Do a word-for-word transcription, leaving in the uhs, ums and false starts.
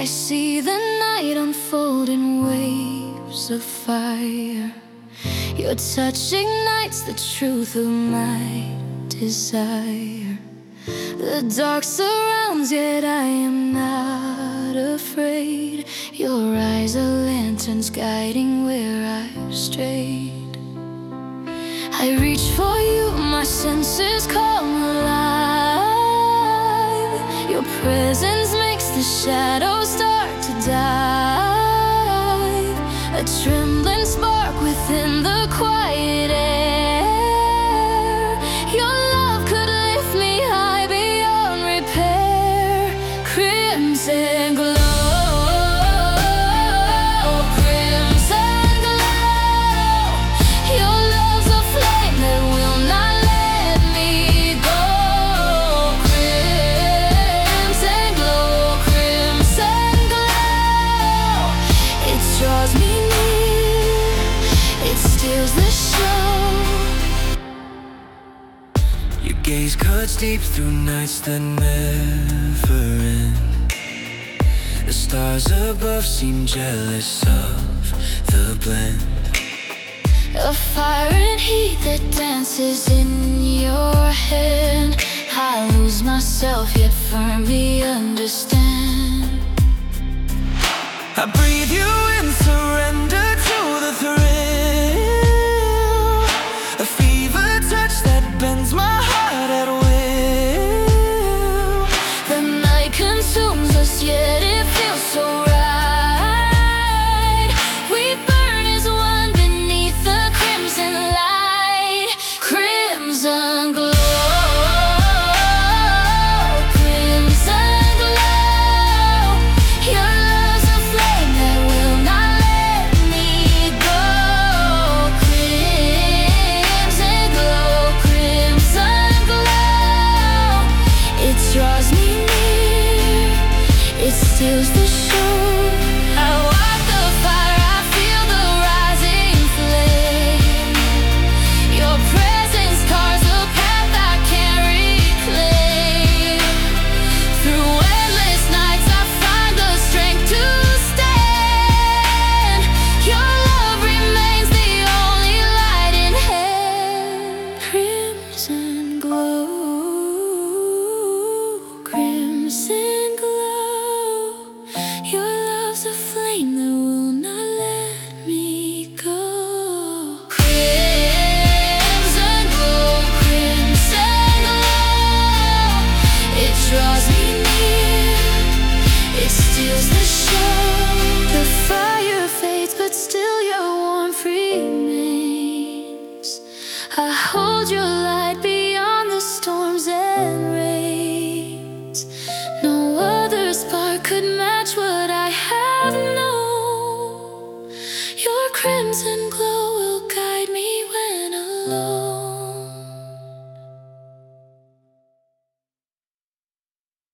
I see the night unfold in waves of fire. Your touch ignites the truth of my desire. The dark surrounds, yet I am not afraid. Your eyes are lanterns guiding where I've strayed. I reach for you, my senses come alive. Your presence makes the shadows start to dive. A trembling spark within the quiet air. Your love could lift me high beyond repair. Crimson glow. Your gaze cuts deep through nights that never end. The stars above seem jealous of the blend. A fire and heat that dances in your hand. I lose myself, yet firmly understand. I breathe you in, surrender to the thrill. A fever touch that bends my heart at will. The night consumes us, yet it feels so right. We burn as one beneath the crimson light. Crimson glow. Draws me near, it steals the show. I walk the fire, I feel the rising flame. Your presence carves a path I can't reclaim. Through endless nights I find the strength to stand. Your love remains the only light in hand. Crimson glow. Crimson glow. Your love's a flame that will not let me go. Crimson glow, crimson glow. It draws me near, it steals the show. The fire fades, but still your warmth remains. I hold your light beyond the storms and rains. No other spark could match what I have known. Your crimson glow.